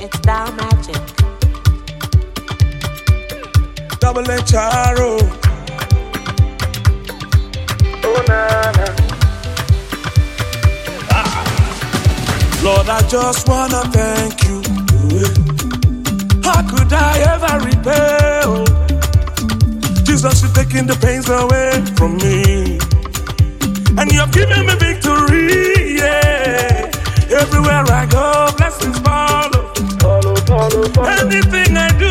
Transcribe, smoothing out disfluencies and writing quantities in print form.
It's down magic. Double HRO. Oh, na, na. Lord, I just wanna thank you. How could I ever repay? Oh, Jesus, you're taking the pains away from me, and you're giving me victory. Yeah, everywhere I go, blessings follow. Anything I do,